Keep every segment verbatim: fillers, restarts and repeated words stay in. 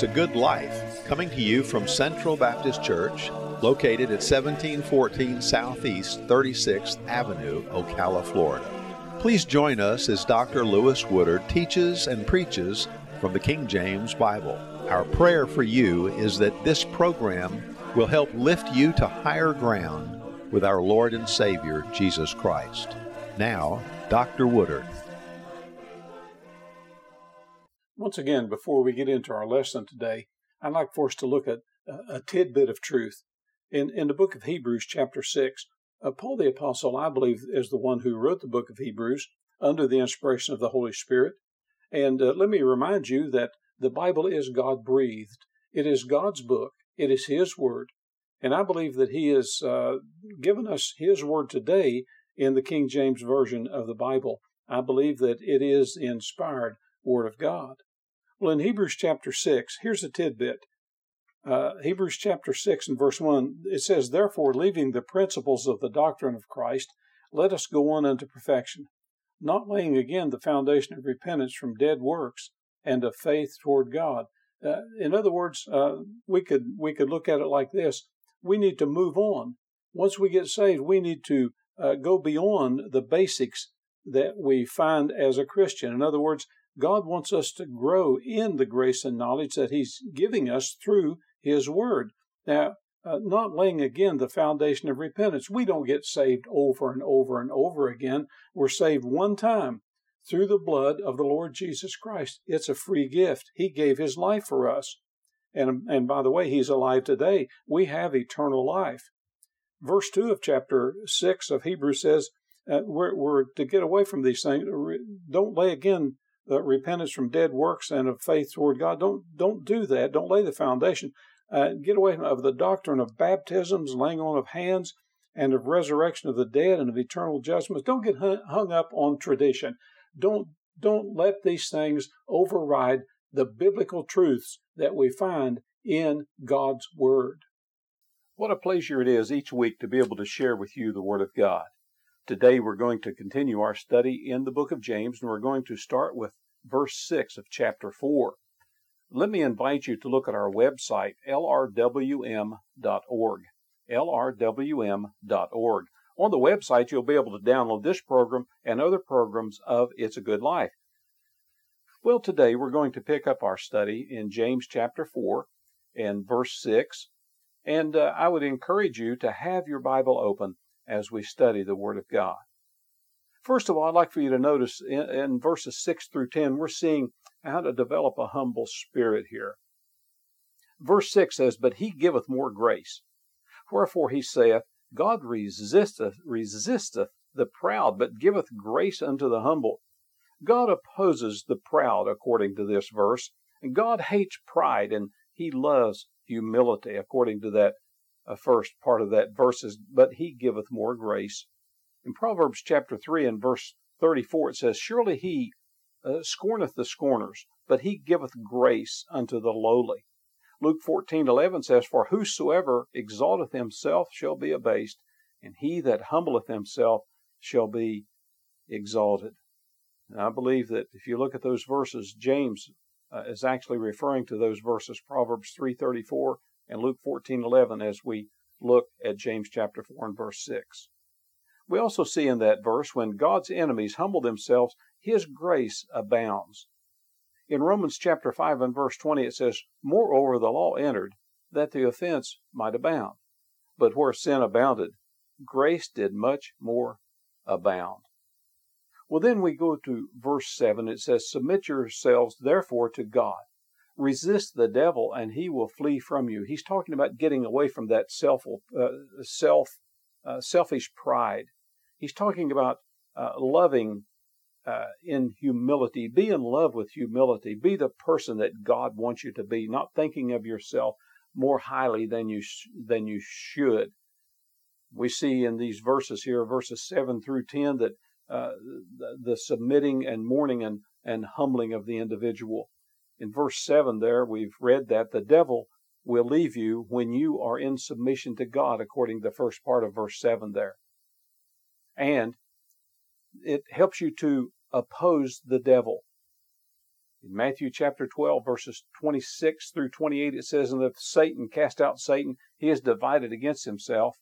It's a Good Life, coming to you from Central Baptist Church, located at seventeen fourteen Southeast thirty-sixth Avenue, Ocala, Florida. Please join us as Doctor Lewis Woodard teaches and preaches from the King James Bible. Our prayer for you is that this program will help lift you to higher ground with our Lord and Savior, Jesus Christ. Now, Doctor Woodard. Once again, before we get into our lesson today, I'd like for us to look at a, a tidbit of truth. In, in the book of Hebrews, chapter six, uh, Paul the Apostle, I believe, is the one who wrote the book of Hebrews under the inspiration of the Holy Spirit. And uh, let me remind you that the Bible is God-breathed. It is God's book. It is His Word. And I believe that He has uh, given us His Word today in the King James Version of the Bible. I believe that it is the inspired Word of God. Well, in Hebrews chapter six, here's a tidbit. Uh, Hebrews chapter six and verse one, it says, "Therefore, leaving the principles of the doctrine of Christ, let us go on unto perfection, not laying again the foundation of repentance from dead works and of faith toward God." Uh, in other words, uh, we could we could look at it like this. We need to move on. Once we get saved, we need to uh, go beyond the basics that we find as a Christian. In other words, God wants us to grow in the grace and knowledge that He's giving us through His Word. Now, uh, not laying again the foundation of repentance. We don't get saved over and over and over again. We're saved one time through the blood of the Lord Jesus Christ. It's a free gift. He gave His life for us. And, and by the way, He's alive today. We have eternal life. Verse two of chapter six of Hebrews says, uh, we're, we're to get away from these things. Don't lay again the repentance from dead works and of faith toward God. Don't don't do that. Don't lay the foundation. Uh, get away from of the doctrine of baptisms, laying on of hands, and of resurrection of the dead and of eternal judgments. Don't get hung, hung up on tradition. Don't don't let these things override the biblical truths that we find in God's Word. What a pleasure it is each week to be able to share with you the Word of God. Today we're going to continue our study in the book of James, and we're going to start with verse six of chapter four. Let me invite you to look at our website, L R W M dot org, L R W M dot org. On the website, you'll be able to download this program and other programs of It's a Good Life. Well, today we're going to pick up our study in James chapter four and verse six, and uh, I would encourage you to have your Bible open as we study the Word of God. First of all, I'd like for you to notice in, in verses six through ten, we're seeing how to develop a humble spirit here. Verse six says, "But He giveth more grace. Wherefore He saith, God resisteth, resisteth the proud, but giveth grace unto the humble." God opposes the proud, according to this verse, and God hates pride, and He loves humility, according to that uh, first part of that verse, is, "But He giveth more grace." In Proverbs chapter three and verse thirty-four, it says, "Surely He uh, scorneth the scorners, but He giveth grace unto the lowly." Luke fourteen eleven says, "For whosoever exalteth himself shall be abased, and he that humbleth himself shall be exalted." And I believe that if you look at those verses, James uh, is actually referring to those verses, Proverbs three thirty-four and Luke fourteen eleven, as we look at James chapter four and verse six. We also see in that verse, when God's enemies humble themselves, His grace abounds. In Romans chapter five and verse twenty, it says, "Moreover the law entered, that the offense might abound. But where sin abounded, grace did much more abound." Well, then we go to verse seven. It says, "Submit yourselves therefore to God. Resist the devil, and he will flee from you." He's talking about getting away from that self, uh, self, uh, selfish pride. He's talking about uh, loving uh, in humility. Be in love with humility. Be the person that God wants you to be, not thinking of yourself more highly than you sh- than you should. We see in these verses here, verses seven through ten, that uh, the, the submitting and mourning and, and humbling of the individual. In verse seven there, we've read that the devil will leave you when you are in submission to God, according to the first part of verse seven there. And it helps you to oppose the devil. In Matthew chapter twelve, verses twenty-six through twenty-eight, it says, "And if Satan cast out Satan, he is divided against himself.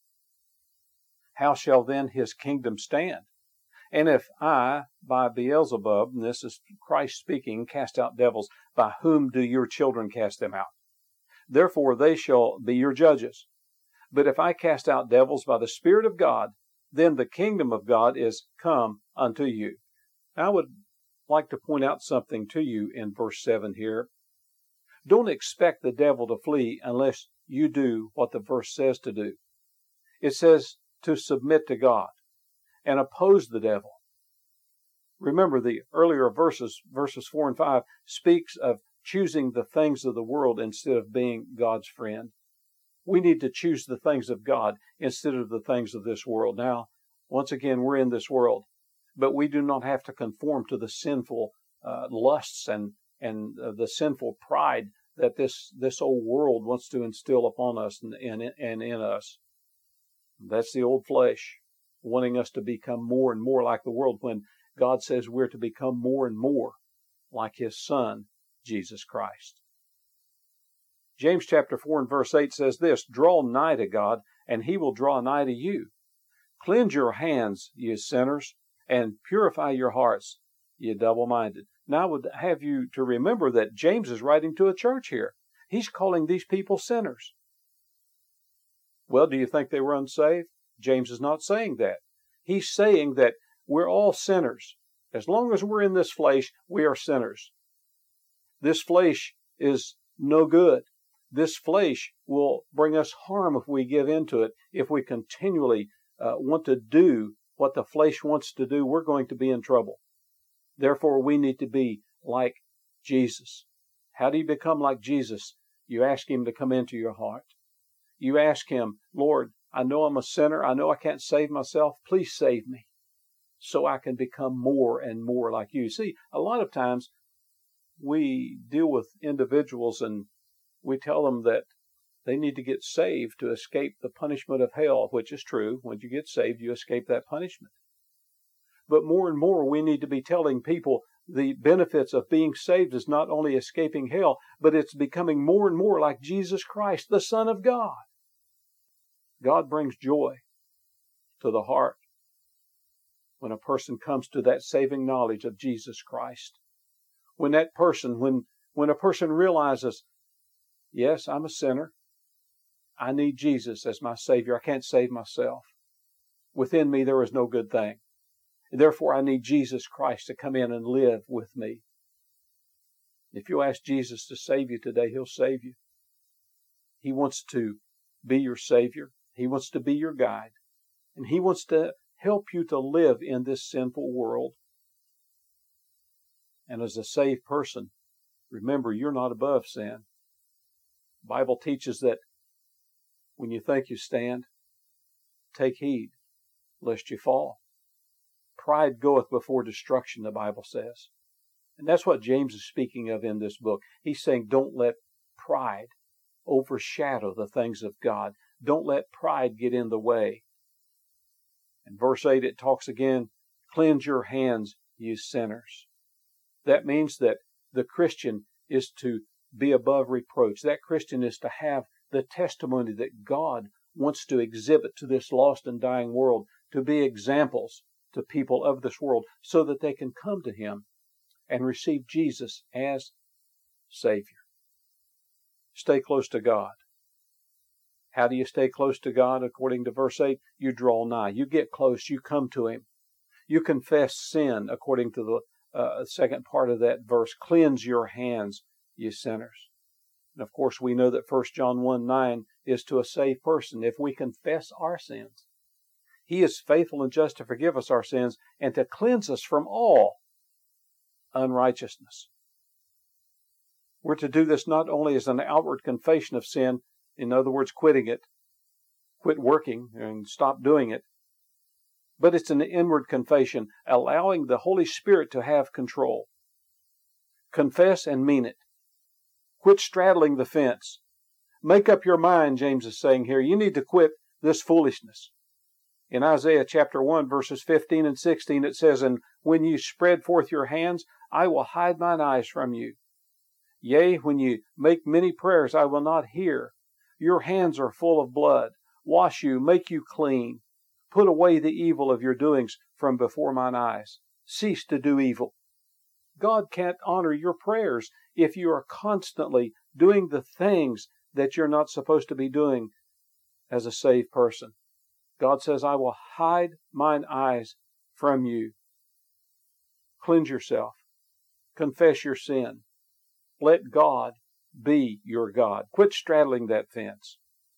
How shall then his kingdom stand? And if I, by Beelzebub," and this is Christ speaking, "cast out devils, by whom do your children cast them out? Therefore they shall be your judges. But if I cast out devils by the Spirit of God, then the kingdom of God is come unto you." I would like to point out something to you in verse seven here. Don't expect the devil to flee unless you do what the verse says to do. It says to submit to God and oppose the devil. Remember, the earlier verses, verses four and five, speaks of choosing the things of the world instead of being God's friend. We need to choose the things of God instead of the things of this world. Now, once again, we're in this world, but we do not have to conform to the sinful uh, lusts and and uh, the sinful pride that this this old world wants to instill upon us and, and, and in us. That's the old flesh wanting us to become more and more like the world, when God says we're to become more and more like His Son, Jesus Christ. James chapter four and verse eight says this, "Draw nigh to God, and He will draw nigh to you. Cleanse your hands, ye sinners, and purify your hearts, ye double-minded." Now I would have you to remember that James is writing to a church here. He's calling these people sinners. Well, do you think they were unsaved? James is not saying that. He's saying that we're all sinners. As long as we're in this flesh, we are sinners. This flesh is no good. This flesh will bring us harm if we give into it. If we continually uh, want to do what the flesh wants to do, we're going to be in trouble. Therefore, we need to be like Jesus. How do you become like Jesus? You ask Him to come into your heart. You ask Him, "Lord, I know I'm a sinner. I know I can't save myself. Please save me so I can become more and more like you." See, a lot of times we deal with individuals and we tell them that they need to get saved to escape the punishment of hell, which is true. When you get saved, you escape that punishment. But more and more, we need to be telling people the benefits of being saved is not only escaping hell, but it's becoming more and more like Jesus Christ, the Son of God. God brings joy to the heart when a person comes to that saving knowledge of Jesus Christ. When that person, when, when a person realizes, yes, I'm a sinner. I need Jesus as my Savior. I can't save myself. Within me there is no good thing. Therefore, I need Jesus Christ to come in and live with me. If you ask Jesus to save you today, He'll save you. He wants to be your Savior. He wants to be your guide. And He wants to help you to live in this sinful world. And as a saved person, remember, you're not above sin. The Bible teaches that when you think you stand, take heed lest you fall. Pride goeth before destruction, the Bible says. And that's what James is speaking of in this book. He's saying, don't let pride overshadow the things of God. Don't let pride get in the way. In verse eight, it talks again, "Cleanse your hands, ye sinners." That means that the Christian is to be above reproach. That Christian is to have the testimony that God wants to exhibit to this lost and dying world, to be examples to people of this world so that they can come to Him and receive Jesus as Savior. Stay close to God. How do you stay close to God? According to verse eight, you draw nigh. You get close. You come to Him. You confess sin, according to the uh, second part of that verse. Cleanse your hands, ye sinners. And of course, we know that First John one nine is to a saved person. If we confess our sins, He is faithful and just to forgive us our sins and to cleanse us from all unrighteousness. We're to do this not only as an outward confession of sin, in other words, quitting it, quit working and stop doing it, but it's an inward confession, allowing the Holy Spirit to have control. Confess and mean it. Quit straddling the fence. Make up your mind, James is saying here. You need to quit this foolishness. In Isaiah chapter one, verses fifteen and sixteen, it says, "And when you spread forth your hands, I will hide mine eyes from you. Yea, when you make many prayers, I will not hear. Your hands are full of blood. Wash you, make you clean. Put away the evil of your doings from before mine eyes. Cease to do evil." God can't honor your prayers if you are constantly doing the things that you're not supposed to be doing as a saved person. God says, "I will hide mine eyes from you." Cleanse yourself. Confess your sin. Let God be your God. Quit straddling that fence.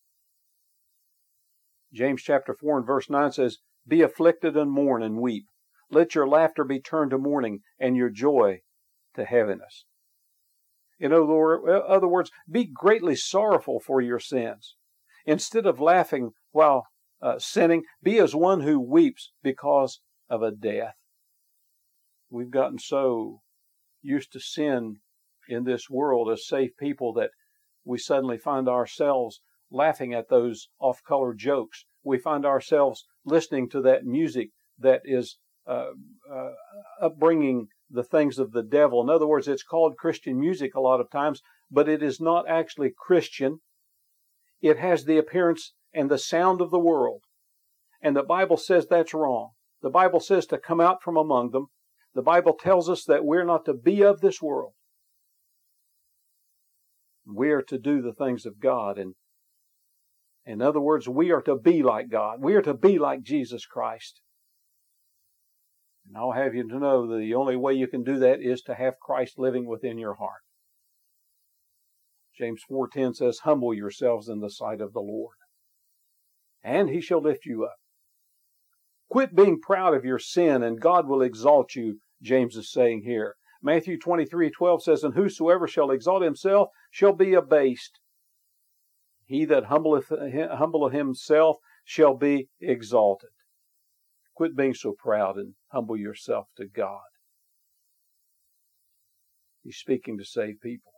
James chapter four and verse nine says, "Be afflicted and mourn and weep. Let your laughter be turned to mourning and your joy to heaviness." In other words, be greatly sorrowful for your sins. Instead of laughing while uh, sinning, be as one who weeps because of a death. We've gotten so used to sin in this world as saved people that we suddenly find ourselves laughing at those off-color jokes. We find ourselves listening to that music that is uh, uh, upbringing the things of the devil. In other words, it's called Christian music a lot of times, but it is not actually Christian. It has the appearance and the sound of the world. And the Bible says that's wrong. The Bible says to come out from among them. The Bible tells us that we're not to be of this world. We are to do the things of God. And in other words, we are to be like God. We are to be like Jesus Christ. And I'll have you to know that the only way you can do that is to have Christ living within your heart. James four ten says, "Humble yourselves in the sight of the Lord, and He shall lift you up." Quit being proud of your sin, and God will exalt you, James is saying here. Matthew twenty-three twelve says, "And whosoever shall exalt himself shall be abased. He that humbleth, humbleth himself shall be exalted." Quit being so proud and humble yourself to God. He's speaking to save people.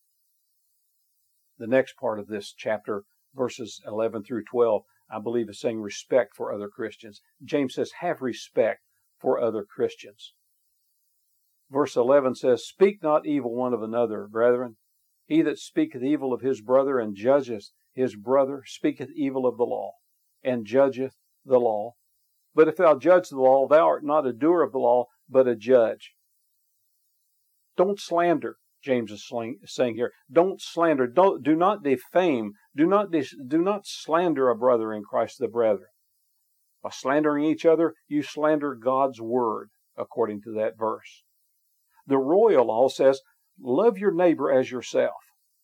The next part of this chapter, verses eleven through twelve, I believe is saying respect for other Christians. James says, have respect for other Christians. Verse eleven says, "Speak not evil one of another, brethren. He that speaketh evil of his brother and judgeth his brother speaketh evil of the law, and judgeth the law. But if thou judge the law, thou art not a doer of the law, but a judge." Don't slander, James is saying here. Don't slander. Don't, do not defame. Do not, do not slander a brother in Christ the brethren. By slandering each other, you slander God's word, according to that verse. The royal law says, love your neighbor as yourself.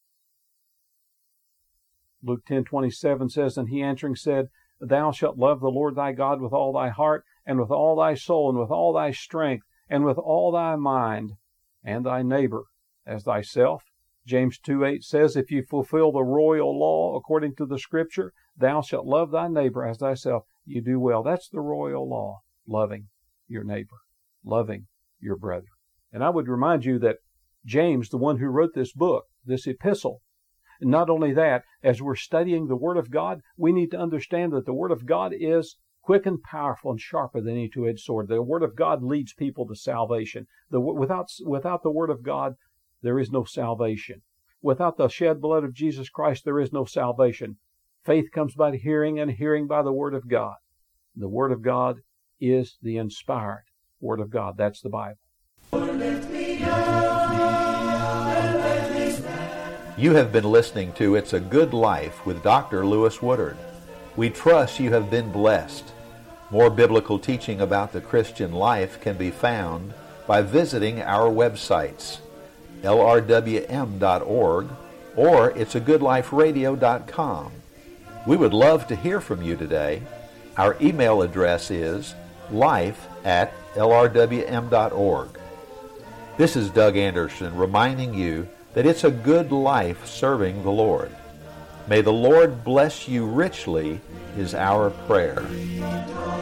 Luke ten twenty-seven says, "And he answering said, Thou shalt love the Lord thy God with all thy heart, and with all thy soul, and with all thy strength, and with all thy mind, and thy neighbor as thyself." James two eight says, "If you fulfill the royal law according to the Scripture, thou shalt love thy neighbor as thyself." You do well. That's the royal law, loving your neighbor, loving your brother. And I would remind you that James, the one who wrote this book, this epistle, and not only that, as we're studying the Word of God, we need to understand that the Word of God is quick and powerful and sharper than any two-edged sword. The Word of God leads people to salvation. The, without, without the Word of God, there is no salvation. Without the shed blood of Jesus Christ, there is no salvation. Faith comes by hearing, and hearing by the Word of God. The Word of God is the inspired Word of God. That's the Bible. You have been listening to It's a Good Life with Doctor Lewis Woodard. We trust you have been blessed. More biblical teaching about the Christian life can be found by visiting our websites, L R W M dot org or it's a good life radio dot com. We would love to hear from you today. Our email address is life at L R W M dot org. This is Doug Anderson reminding you that it's a good life serving the Lord. May the Lord bless you richly is our prayer.